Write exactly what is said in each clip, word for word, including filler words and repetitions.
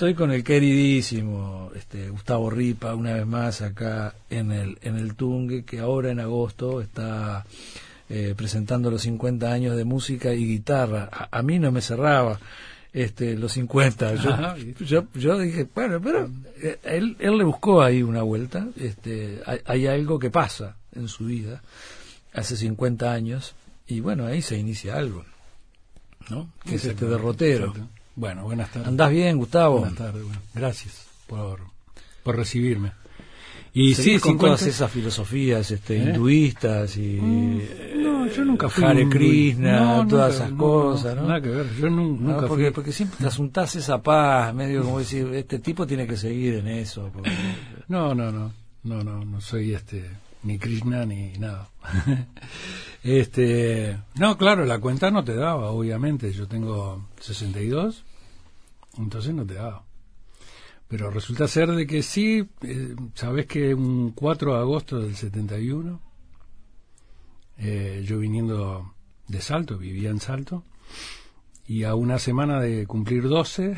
estoy con el queridísimo este, Gustavo Ripa, una vez más acá en el, en el Tungue, que ahora en agosto está eh, presentando los cincuenta años de música y guitarra. A, a mí no me cerraba este, los cincuenta. Yo, Ajá. yo, yo dije, bueno, pero eh, él, él le buscó ahí una vuelta. Este, hay, hay algo que pasa en su vida hace cincuenta años y bueno, ahí se inicia algo, ¿no? Que es este derrotero. Exacto. Bueno, buenas tardes. ¿Andás bien, Gustavo? Buenas tardes, bueno, gracias por, por recibirme. Y ¿Seguís sí, con cincuenta... todas esas filosofías este, ¿Eh? hinduistas y Mm, no, yo nunca fui Hare un- Krishna, no, todas nunca, esas no, cosas, ¿no? Nada que ver, yo nu- No, nunca porque, fui. porque siempre te asuntás esa paz, medio como decir, este tipo tiene que seguir en eso. Porque... No, no, no, no, no, no soy este ni Krishna ni nada. este, no, claro, la cuenta no te daba, obviamente. Yo tengo sesenta y dos, entonces no te daba. Pero resulta ser de que sí, eh, sabes que un cuatro de agosto del setenta y uno, eh, yo viniendo de Salto, vivía en Salto, y a una semana de cumplir doce,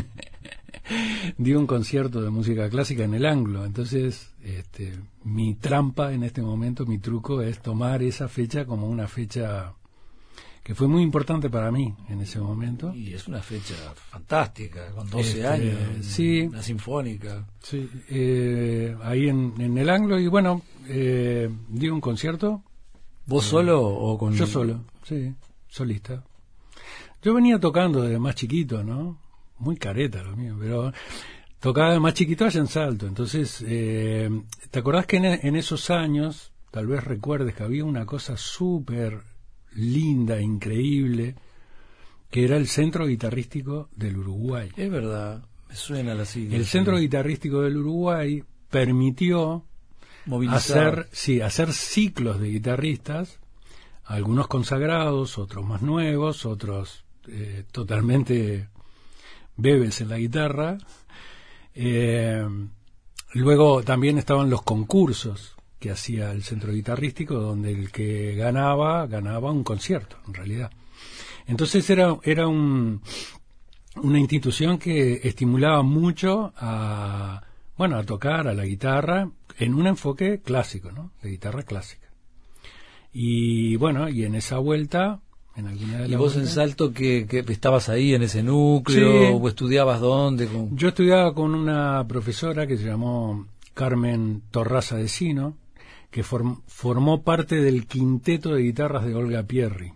di un concierto de música clásica en el Anglo. Entonces, este, mi trampa en este momento, mi truco es tomar esa fecha como una fecha que fue muy importante para mí en ese momento. Y es una fecha fantástica, con doce Este, años, sí. una sinfónica. Sí, eh, ahí en, en el Anglo, y bueno, eh, di un concierto. ¿Vos solo o con...? Yo solo, sí, solista. Yo venía tocando desde más chiquito, ¿no? Muy careta lo mío, pero tocaba de más chiquito allá en Salto. Entonces, eh, ¿te acordás que en, en esos años, tal vez recuerdes que había una cosa súper linda, increíble, que era el Centro Guitarrístico del Uruguay? Es verdad, me suena la sigla. El Centro Guitarrístico del Uruguay permitió Movilizar. hacer, sí, hacer ciclos de guitarristas, algunos consagrados, otros más nuevos, otros eh, totalmente bebés en la guitarra. Eh, luego también estaban los concursos que hacía el Centro Guitarrístico, donde el que ganaba, ganaba un concierto, en realidad. Entonces era, era un, una institución que estimulaba mucho a, bueno, a tocar a la guitarra en un enfoque clásico, ¿no? De guitarra clásica. Y bueno, y en esa vuelta, en alguna de ¿Y las vos en vueltas, Salto que, que estabas ahí en ese núcleo Sí. o estudiabas dónde? Con... yo estudiaba con una profesora que se llamó Carmen Torraza de Sino, que form, formó parte del quinteto de guitarras de Olga Pierri.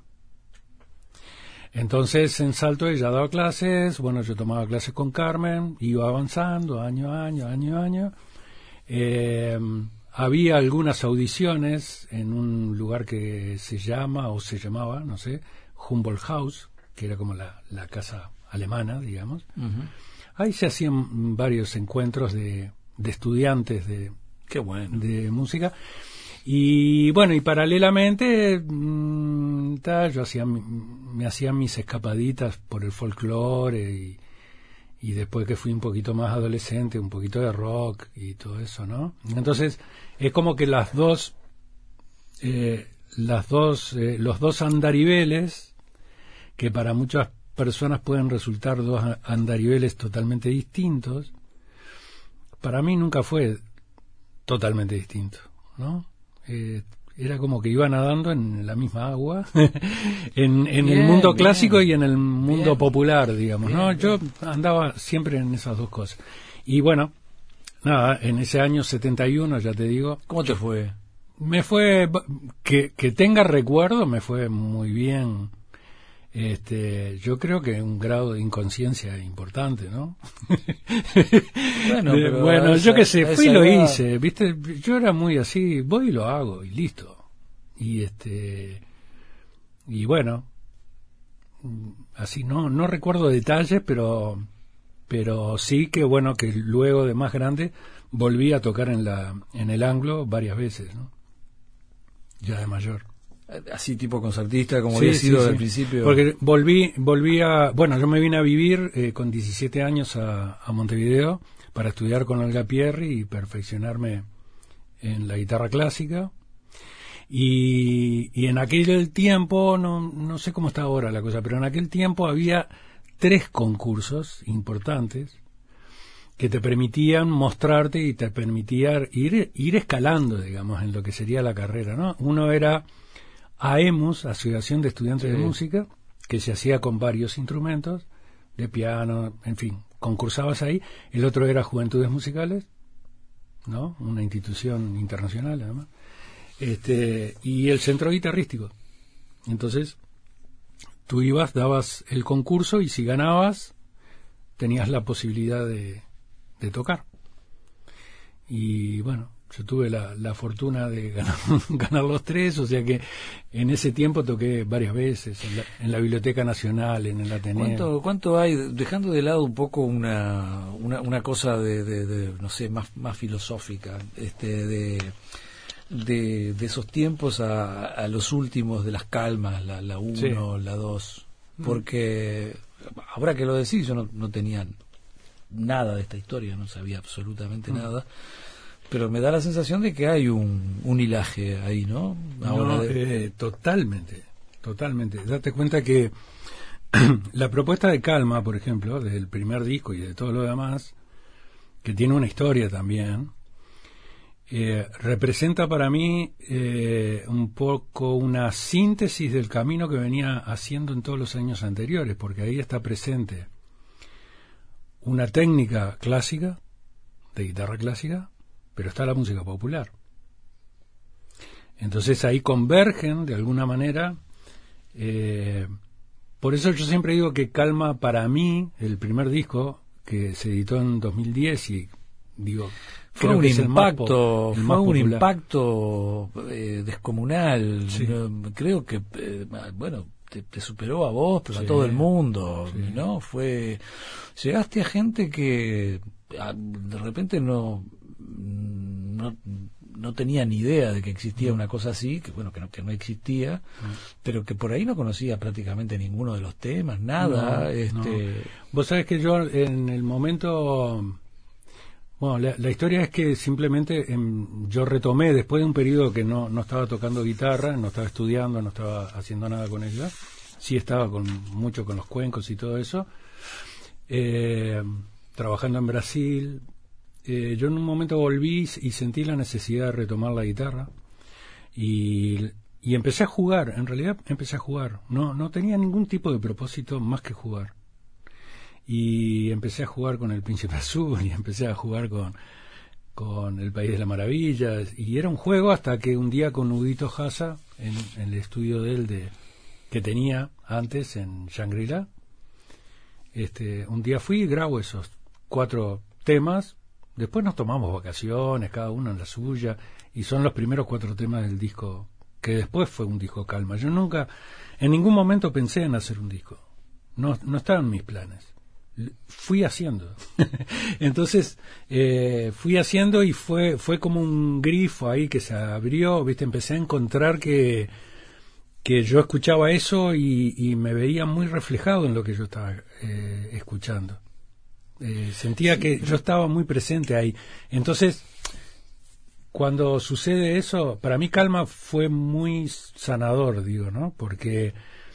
Entonces en Salto ella daba clases, bueno, yo tomaba clases con Carmen, iba avanzando año a año, año a año. Eh, había algunas audiciones en un lugar que se llama, o se llamaba, no sé, Humboldt House, que era como la, la casa alemana, digamos. Uh-huh. Ahí se hacían varios encuentros de, de estudiantes de, Qué bueno. de música. Y bueno, y paralelamente mmm, ta, yo hacía mi- me hacía mis escapaditas por el folclore, y, y después que fui un poquito más adolescente, un poquito de rock y todo eso, ¿no? Entonces es como que las dos eh, las dos eh, los dos andariveles, que para muchas personas pueden resultar dos a- andariveles totalmente distintos, para mí nunca fue totalmente distinto, ¿no? Eh, era como que iba nadando en la misma agua, en, en Bien, el mundo bien. clásico y en el mundo Bien. popular, digamos, Bien, ¿no? bien. Yo andaba siempre en esas dos cosas. Y bueno, nada, en ese año setenta y uno, ya te digo, ¿Cómo te fue? me fue, que, que tenga recuerdo, me fue muy bien. Este, yo creo que un grado de inconsciencia importante, ¿no? Bueno, Eh, pero bueno, a yo esa- qué sé, a fui y esa lo edad- hice, ¿viste? Yo era muy así, voy y lo hago y listo. Y este y bueno, mm, así no no recuerdo detalles, pero pero sí que bueno, que luego de más grande volví a tocar en la en el Anglo varias veces, ¿no? Ya de mayor. Así tipo concertista, como Sí, había sí, sido sí. del principio. Porque volví, volví a, bueno, yo me vine a vivir eh, con diecisiete años a, a Montevideo para estudiar con Olga Pierri y perfeccionarme en la guitarra clásica. Y, y en aquel tiempo, no, no sé cómo está ahora la cosa, pero en aquel tiempo había tres concursos importantes que te permitían mostrarte y te permitía ir, ir escalando, digamos, en lo que sería la carrera, ¿no? Uno era AEMUS, Asociación de Estudiantes Sí. de Música, que se hacía con varios instrumentos, de piano, en fin, concursabas ahí. El otro era Juventudes Musicales, ¿no? Una institución internacional, además. Este, y el Centro Guitarrístico. Entonces, tú ibas, dabas el concurso y si ganabas, tenías la posibilidad de, de tocar. Y bueno, yo tuve la, la fortuna de ganar, ganar los tres, o sea que en ese tiempo toqué varias veces, en la, en la Biblioteca Nacional, en el Ateneo. ¿Cuánto, cuánto hay, dejando de lado un poco una, una, una cosa de, de, de, no sé, más, más filosófica, este, de... De, de esos tiempos a, a los últimos de las calmas, la, la uno, sí. la dos, porque ahora que lo decís, yo no, no tenía nada de esta historia, no sabía absolutamente mm. nada, pero me da la sensación de que hay un, un hilaje ahí, ¿no? Ahora no de... eh, totalmente, totalmente. Date cuenta que la propuesta de Calma, por ejemplo, del primer disco y de todo lo demás, que tiene una historia también, Eh, representa para mí eh, un poco una síntesis del camino que venía haciendo en todos los años anteriores, porque ahí está presente una técnica clásica, de guitarra clásica, pero está la música popular. Entonces ahí convergen de alguna manera. Eh, por eso yo siempre digo que Calma, para mí, el primer disco que se editó en dos mil diez, y digo... Fue un impacto, fue un impacto eh, descomunal. Sí. No, creo que, eh, bueno, te, te superó a vos, pero sí, a todo el mundo, sí. ¿no? Fue, llegaste a gente que a, de repente no, no, no tenía ni idea de que existía una cosa así, que bueno, que no, que no existía, mm. pero que por ahí no conocía prácticamente ninguno de los temas, nada. No, este... no. Vos sabés que yo en el momento... Bueno, la, la historia es que simplemente eh, yo retomé después de un periodo que no, no estaba tocando guitarra, no estaba estudiando, no estaba haciendo nada con ella, sí estaba con mucho con los cuencos y todo eso, eh, trabajando en Brasil. Eh, yo en un momento volví y sentí la necesidad de retomar la guitarra y, y empecé a jugar, en realidad empecé a jugar, no, no tenía ningún tipo de propósito más que jugar. Y empecé a jugar con el Príncipe Azul y empecé a jugar con, con El País de las Maravillas, y era un juego hasta que un día con Udito Haza, en, en el estudio de él de, que tenía antes en Shangri-La, este, un día fui y grabo esos cuatro temas. Después nos tomamos vacaciones, cada uno en la suya, y son los primeros cuatro temas del disco, que después fue un disco Calma. Yo nunca, en ningún momento pensé en hacer un disco, no, no estaban mis planes. Fui haciendo. Entonces eh, fui haciendo y fue fue como un grifo ahí que se abrió, viste, empecé a encontrar que que yo escuchaba eso y, y me veía muy reflejado en lo que yo estaba eh, escuchando. Eh, sentía sí, que yo estaba muy presente ahí. Entonces, cuando sucede eso, para mí Calma fue muy sanador, digo, ¿no? Porque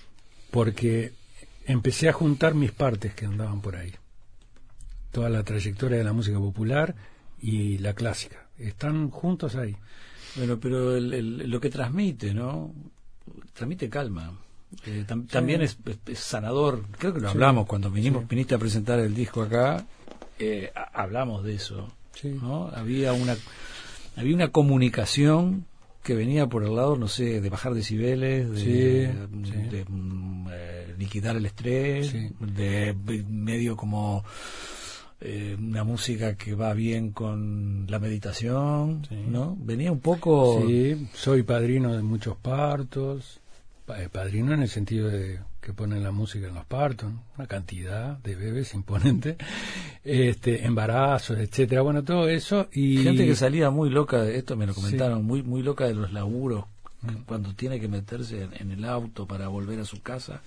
porque empecé a juntar mis partes que andaban por ahí. Toda la trayectoria de la música popular y la clásica. Están juntos ahí. Bueno, pero el, el, lo que transmite, ¿no? Transmite calma. Eh, tam, sí. También es, es, es sanador. Creo que lo hablamos sí. cuando vinimos, sí. viniste a presentar el disco acá. Eh, a, hablamos de eso, sí. ¿no? Había una, había una comunicación que venía por el lado, no sé, de bajar decibeles, de, sí, de, sí. de, de eh, liquidar el estrés, sí. de, de medio como eh, una música que va bien con la meditación, sí. ¿no? Venía un poco... Sí, soy padrino de muchos partos, padrino en el sentido de que ponen la música en los partos, ¿no? Una cantidad de bebés imponente, este, embarazos, etcétera, bueno, todo eso. Y gente que salía muy loca de esto, me lo comentaron, sí. muy muy loca de los laburos, mm. cuando tiene que meterse en, en el auto para volver a su casa,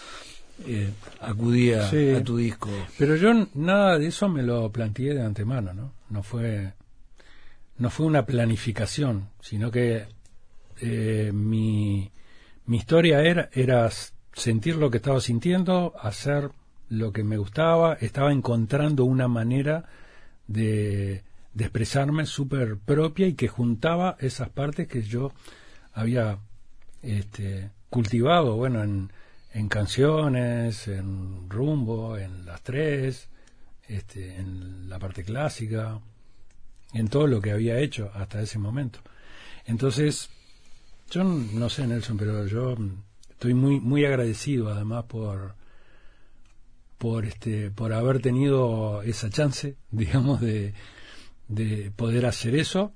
eh, acudía sí. a tu disco. Pero yo nada de eso me lo planteé de antemano, ¿no? No fue, no fue una planificación, sino que eh, mi, mi historia era, era sentir lo que estaba sintiendo, hacer lo que me gustaba, estaba encontrando una manera de, de expresarme súper propia y que juntaba esas partes que yo había este, cultivado, bueno, en, en canciones, en Rumbo, en Las Tres, este, en la parte clásica, en todo lo que había hecho hasta ese momento. Entonces, yo no sé, Nelson, pero yo estoy muy muy agradecido además por por este por haber tenido esa chance, digamos, de de poder hacer eso.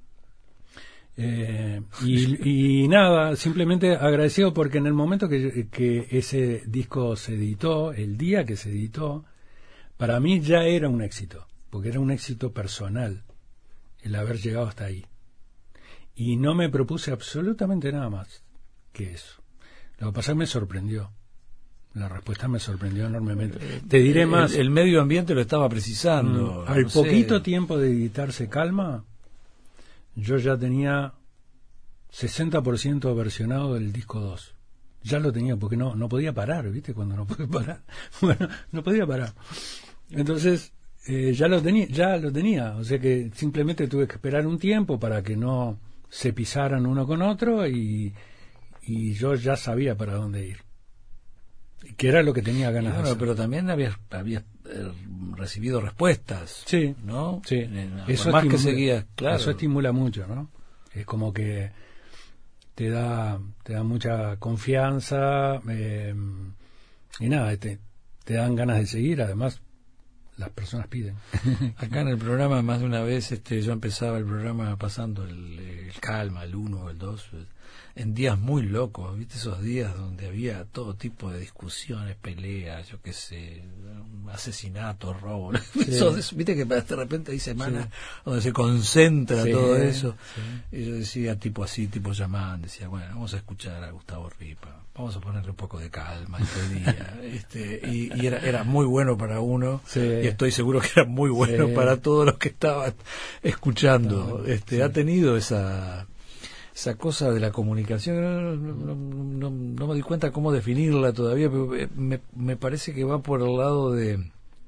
Eh, y, y nada, simplemente agradecido porque en el momento que, que ese disco se editó, el día que se editó, para mí ya era un éxito, porque era un éxito personal el haber llegado hasta ahí. Y no me propuse absolutamente nada más que eso. Lo que pasa es que me sorprendió. La respuesta me sorprendió enormemente. Te diré más. El, el medio ambiente lo estaba precisando. Mm, al no poquito sé. tiempo de editarse Calma, yo ya tenía sesenta por ciento versionado del disco dos. Ya lo tenía, porque no no podía parar, ¿viste? Cuando no puede parar. Bueno, no podía parar. Entonces, eh, ya lo tenía, ya lo tenía. O sea que simplemente tuve que esperar un tiempo para que no se pisaran uno con otro y, y yo ya sabía para dónde ir. Que era lo que tenía ganas bueno, de hacer. Pero también habías, habías eh, recibido respuestas. Sí, ¿no? sí. Eh, Eso más estimula, que seguías, claro. Eso estimula mucho, ¿no? Es como que te da te da mucha confianza eh, y nada, te, te dan ganas de seguir. Además, las personas piden. Acá en el programa más de una vez este yo empezaba el programa pasando el, el Calma, el uno, el dos, en días muy locos, ¿viste? Esos días donde había todo tipo de discusiones, peleas, yo qué sé, asesinatos, robos. Sí. Esos, ¿viste? Que de repente hay semanas sí. donde se concentra sí, todo eso. Sí. Y yo decía, tipo así, tipo llamán, decía, bueno, vamos a escuchar a Gustavo Ripa, vamos a ponerle un poco de calma este día. este y, y era, era muy bueno para uno, sí. y estoy seguro que era muy bueno sí. para todos los que estaban escuchando. No, este sí. Ha tenido esa... esa cosa de la comunicación, no, no, no, no me di cuenta cómo definirla todavía, pero me, me parece que va por el lado de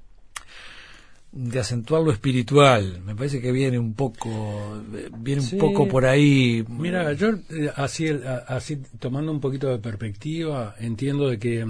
de acentuar lo espiritual. Me parece que viene un poco viene un sí. poco por ahí. Mira, yo así así tomando un poquito de perspectiva, entiendo de que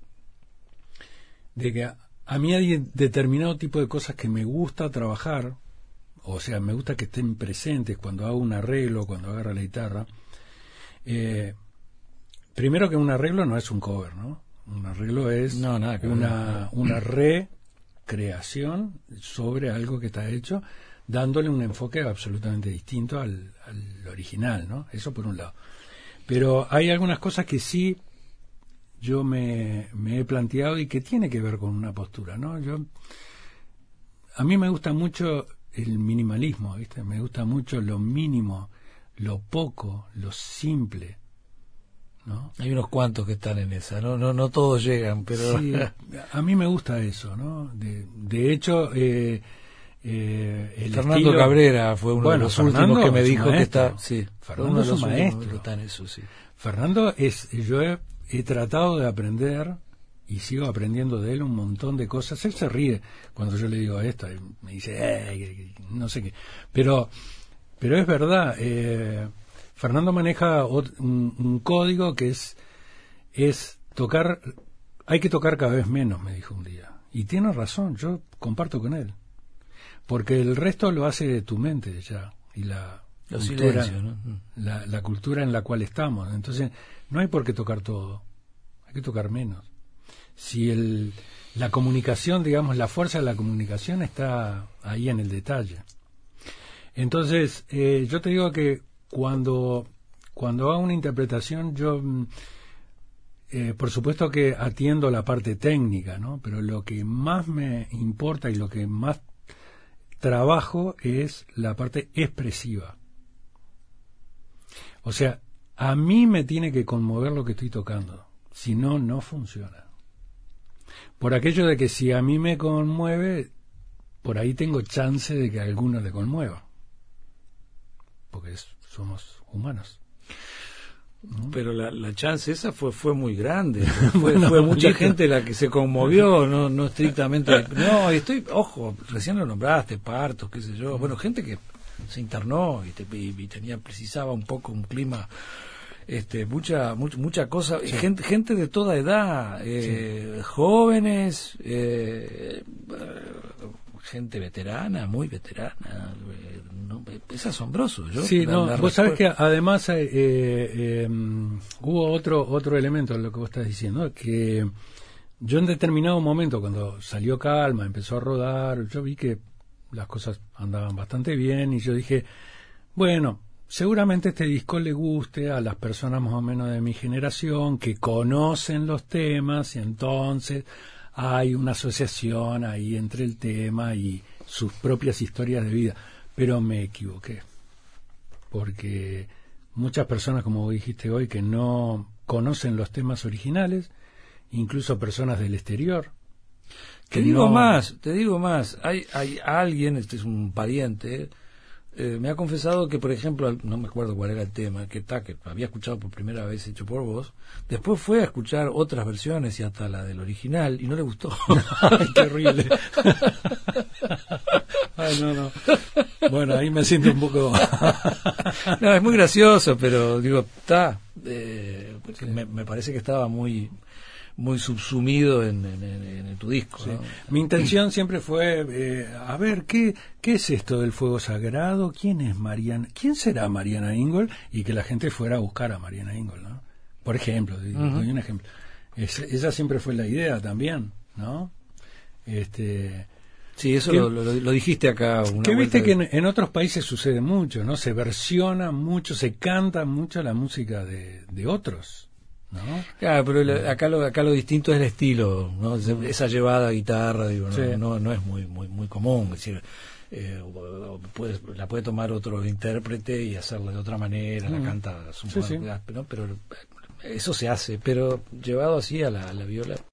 de que a, a mí hay determinado tipo de cosas que me gusta trabajar. O sea, me gusta que estén presentes cuando hago un arreglo, cuando agarro la guitarra. Eh, primero que un arreglo no es un cover, ¿no? Un arreglo es no, nada que una, una recreación sobre algo que está hecho, dándole un enfoque absolutamente distinto al, al original, ¿no? Eso por un lado. Pero hay algunas cosas que sí yo me, me he planteado y que tiene que ver con una postura, ¿no? Yo, a mí me gusta mucho el minimalismo, ¿viste? Me gusta mucho lo mínimo, lo poco, lo simple, ¿no? Hay unos cuantos que están en esa, no no no todos llegan, pero sí, a mí me gusta eso, ¿no? De, de hecho, eh, eh, el Fernando estilo... Cabrera fue uno bueno, de los Fernando últimos que me dijo maestro. que está, sí, Fernando es un maestro. Que está en eso, sí. Fernando es, yo he, he tratado de aprender y sigo aprendiendo de él un montón de cosas. Él se ríe cuando yo le digo esto, y me dice, eh, no sé qué. Pero, pero es verdad, eh, Fernando maneja un, un código que es, es tocar, hay que tocar cada vez menos, me dijo un día. Y tiene razón, yo comparto con él. Porque el resto lo hace tu mente ya, y la Los cultura, silencios, ¿no? la, la cultura en la cual estamos. Entonces, no hay por qué tocar todo, hay que tocar menos. Si el, la comunicación, digamos, la fuerza de la comunicación está ahí en el detalle. Entonces, eh, yo te digo que cuando, cuando hago una interpretación, yo, eh, por supuesto que atiendo la parte técnica, ¿no? Pero lo que más me importa y lo que más trabajo es la parte expresiva. O sea, a mí me tiene que conmover lo que estoy tocando, si no, no funciona. Por aquello de que si a mí me conmueve, por ahí tengo chance de que a alguno le conmueva. Porque es, somos humanos. pero la, la chance esa fue fue muy grande. Fue, Bueno, fue mucha listo. gente la que se conmovió, no no estrictamente. No, y estoy, ojo, recién lo nombraste, partos, qué sé yo. Bueno, gente que se internó y, te, y, y tenía precisaba un poco un clima, este, mucha mucha, mucha cosa, Sí. gente gente de toda edad, eh, sí. jóvenes, eh, gente veterana, muy veterana. No, es asombroso. Yo, sí, la, no, la vos sabés que respuesta... además eh, eh, hubo otro otro elemento en lo que vos estás diciendo, que yo en determinado momento, cuando salió Calma, empezó a rodar, yo vi que las cosas andaban bastante bien y yo dije, bueno, seguramente este disco le guste a las personas más o menos de mi generación que conocen los temas, y entonces hay una asociación ahí entre el tema y sus propias historias de vida. Pero me equivoqué, porque muchas personas, como vos dijiste hoy, que no conocen los temas originales, incluso personas del exterior. Te digo no... más, te digo más, hay, hay alguien, este es un pariente, eh, me ha confesado que, por ejemplo, no me acuerdo cuál era el tema, que, ta, que había escuchado por primera vez hecho por vos, después fue a escuchar otras versiones y hasta la del original y no le gustó. Ay, qué horrible. Ay, no, no. Bueno, ahí me siento un poco... No, es muy gracioso, pero digo, está, eh, sí. me, me parece que estaba muy... muy subsumido en, en, en, en tu disco, sí. ¿no? Mi intención siempre fue eh, a ver qué qué es esto del fuego sagrado, quién es Mariana, quién será Mariana Ingold, y que la gente fuera a buscar a Mariana Ingold, ¿no? Por ejemplo, doy uh-huh. un ejemplo. Es, esa siempre fue la idea también, ¿no? Este sí, eso que, lo, lo, lo dijiste acá una que viste de... que en, en otros países sucede mucho, ¿no? Se versiona mucho, se canta mucho la música de, de otros, ¿no? Claro, pero lo, acá lo acá lo distinto es el estilo, ¿no? Esa llevada a guitarra, digo, no, sí. no, no es muy muy muy común, es decir, eh, puede, la puede tomar otro intérprete y hacerla de otra manera, mm. la canta, supongo, sí, sí. ¿no? Pero eso se hace, pero llevado así a la, a la viola.